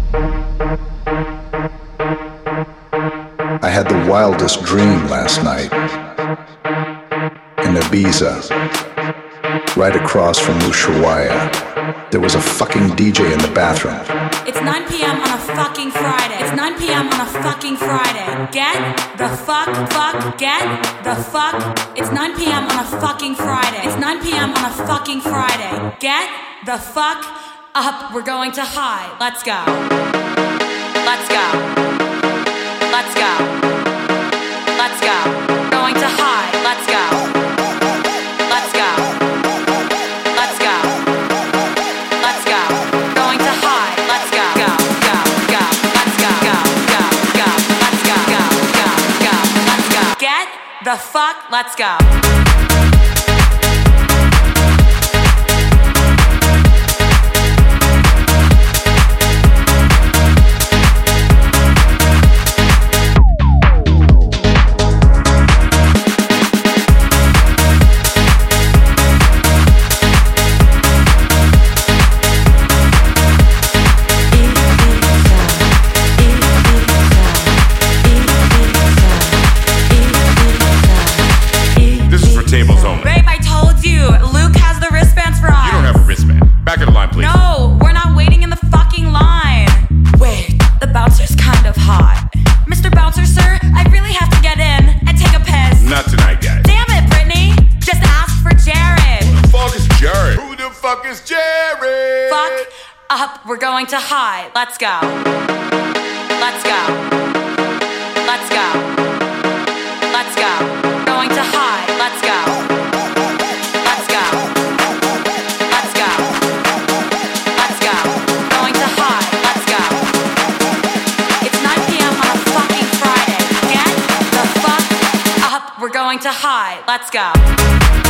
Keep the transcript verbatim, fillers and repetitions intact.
I had the wildest dream last night. In Ibiza, right across from Ushuaia, there was a fucking D J in the bathroom. It's nine p.m. on a fucking Friday. It's nine p.m. on a fucking Friday. Get the fuck, fuck, get the fuck. It's nine p.m. on a fucking Friday. It's nine p.m. on a fucking Friday. Get the fuck up. We're going to high. Let's go. Let's go. Let's go. Let's go. Going to high. Let's go. Let's go. Let's go. Let's go. Going to high. Let's go. Go. Go. Go. Let's go. Go. Go. Go. Let's go. Go. Go. Go. Let's go. Get the fuck. Let's go. Tables only. Babe, I told you. Luke has the wristbands for us. You don't have a wristband. Back of the line, please. No, we're not waiting in the fucking line. Wait, the bouncer's kind of hot. Mister Bouncer, sir, I really have to get in and take a piss. Not tonight, guys. Damn it, Brittany. Just ask for Jared. Who the fuck is Jared? Who the fuck is Jared? Fuck up. We're going to high. Let's go. Let's go. Let's go. Let's go. Going to high. Let's go. Let's go. Let's go. Let's go. Going to high. Let's go. It's nine p.m. on a fucking Friday. Get the fuck up. We're going to high. Let's go.